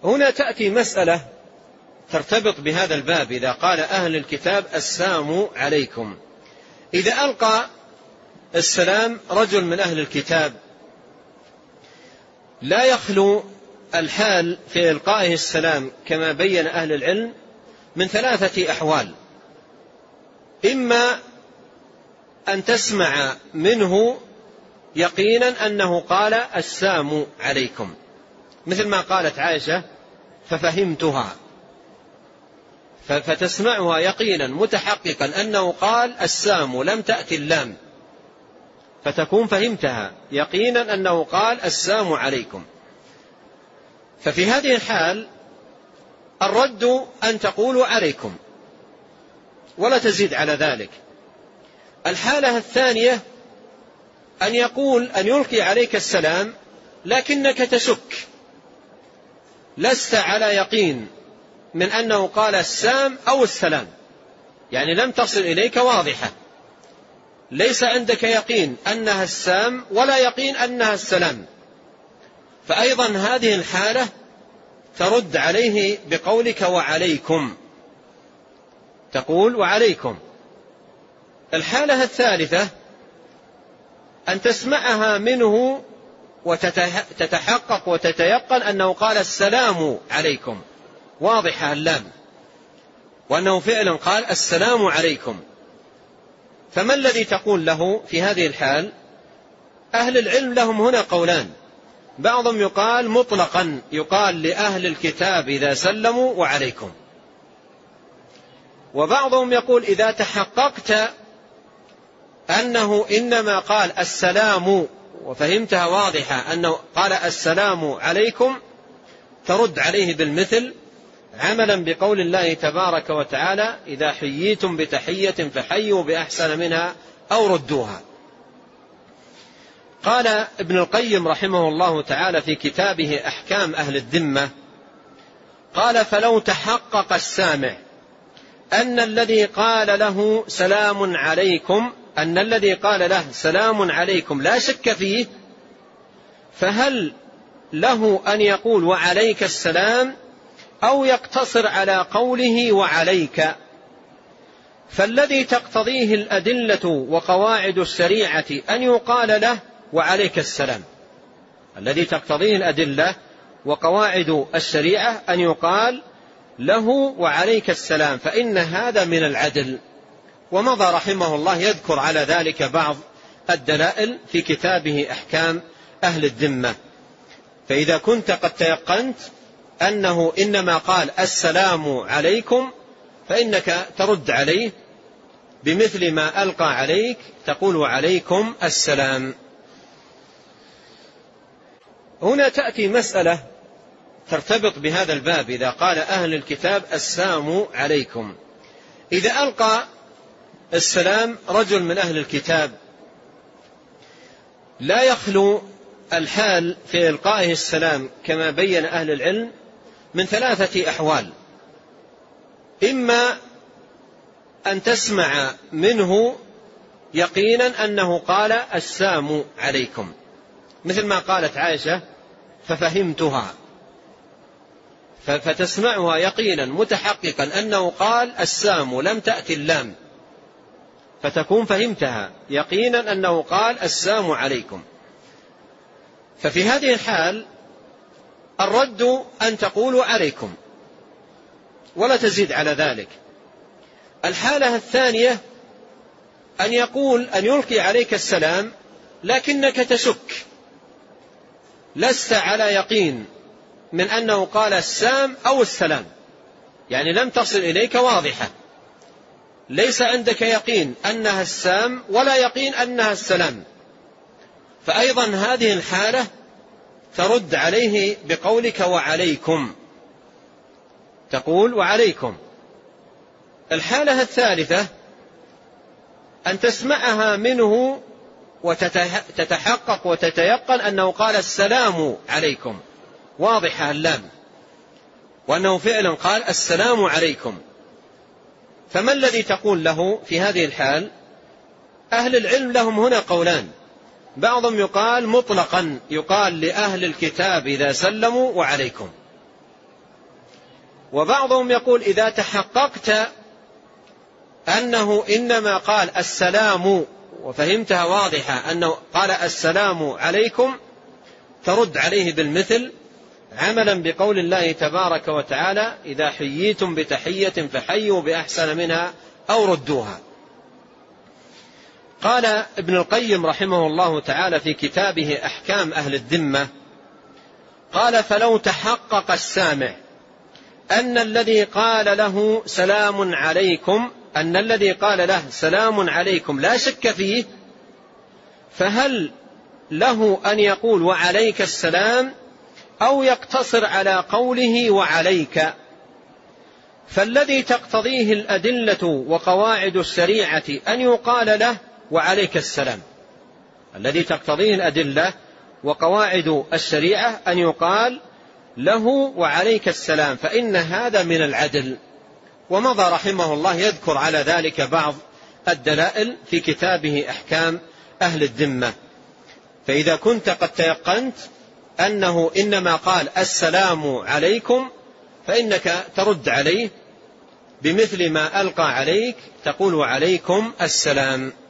هنا تأتي مسألة ترتبط بهذا الباب. إذا قال أهل الكتاب السلام عليكم، إذا ألقى السلام رجل من أهل الكتاب، لا يخلو الحال في إلقائه السلام كما بين أهل العلم من ثلاثة أحوال: إما أن تسمع منه يقينا أنه قال السلام عليكم، مثل ما قالت عائشة ففهمتها، فتسمعها يقينا متحققا أنه قال السلام، لم تأتي اللام، فتكون فهمتها يقينا أنه قال السلام عليكم. ففي هذه الحال الرد أن تقولوا عليكم ولا تزيد على ذلك. الحالة الثانية أن يلقي عليك السلام لكنك تشك، لست على يقين من أنه قال السام أو السلام، يعني لم تصل إليك واضحة، ليس عندك يقين أنها السام ولا يقين أنها السلام، فأيضا هذه الحالة ترد عليه بقولك وعليكم، تقول وعليكم. الحالة الثالثة أن تسمعها منه وتتحقق وتتيقن أنه قال السلام عليكم، واضحة اللام، وأنه فعلا قال السلام عليكم. فما الذي تقول له في هذه الحال؟ أهل العلم لهم هنا قولان: بعضهم يقال مطلقا، يقال لأهل الكتاب إذا سلموا وعليكم، وبعضهم يقول إذا تحققت أنه إنما قال السلام وفهمتها واضحة أنه قال السلام عليكم، ترد عليه بالمثل، عملا بقول الله تبارك وتعالى: إذا حييتم بتحية فحيوا بأحسن منها أو ردوها. قال ابن القيم رحمه الله تعالى في كتابه أحكام أهل الذمة، قال: فلو تحقق السامع أن الذي قال له سلام عليكم، أن الذي قال له سلام عليكم لا شك فيه، فهل له أن يقول وعليك السلام أو يقتصر على قوله وعليك؟ فالذي تقتضيه الأدلة وقواعد الشريعة أن يقال له وعليك السلام، الذي تقتضيه الأدلة وقواعد الشريعة أن يقال له وعليك السلام، فإن هذا من العدل. ومضى رحمه الله يذكر على ذلك بعض الدلائل في كتابه أحكام أهل الذمة. فإذا كنت قد تيقنت أنه إنما قال السلام عليكم، فإنك ترد عليه بمثل ما ألقى عليك، تقول عليكم السلام. هنا تأتي مسألة ترتبط بهذا الباب. إذا قال أهل الكتاب السلام عليكم، إذا ألقى السلام رجل من أهل الكتاب، لا يخلو الحال في إلقائه السلام كما بين أهل العلم من ثلاثة أحوال: إما أن تسمع منه يقينا أنه قال السلام عليكم، مثل ما قالت عائشة ففهمتها، فتسمعها يقينا متحققا أنه قال السلام، لم تأتي اللام، فتكون فهمتها يقينا أنه قال السلام عليكم. ففي هذه الحال الرد أن تقولوا عليكم ولا تزيد على ذلك. الحالة الثانية أن يلقي عليك السلام لكنك تشك، لست على يقين من أنه قال السام أو السلام، يعني لم تصل إليك واضحة، ليس عندك يقين أنها السام ولا يقين أنها السلام، فأيضا هذه الحالة ترد عليه بقولك وعليكم، تقول وعليكم. الحالة الثالثة أن تسمعها منه وتتحقق وتتيقن أنه قال السلام عليكم، واضحة اللام، وأنه فعلا قال السلام عليكم. فما الذي تقول له في هذه الحال؟ أهل العلم لهم هنا قولان: بعضهم يقال مطلقا، يقال لأهل الكتاب إذا سلموا وعليكم، وبعضهم يقول إذا تحققت أنه إنما قال السلام وفهمتها واضحة أنه قال السلام عليكم ترد عليه بالمثل، عملا بقول الله تبارك وتعالى إذا حييتم بتحية فحيوا بأحسن منها أو ردوها. قال ابن القيم رحمه الله تعالى في كتابه أحكام أهل الذمة، قال فلو تحقق السامع أن الذي قال له سلام عليكم لا شك فيه، فهل له أن يقول وعليك السلام أو يقتصر على قوله وعليك؟ فالذي تقتضيه الأدلة وقواعد الشريعة أن يقال له وعليك السلام، الذي تقتضيه الأدلة وقواعد الشريعة أن يقال له وعليك السلام، فإن هذا من العدل. ومضى رحمه الله يذكر على ذلك بعض الدلائل في كتابه أحكام أهل الذمة. فإذا كنت قد تيقنت أنه إنما قال السلام عليكم فإنك ترد عليه بمثل ما ألقى عليك، تقول وعليكم السلام.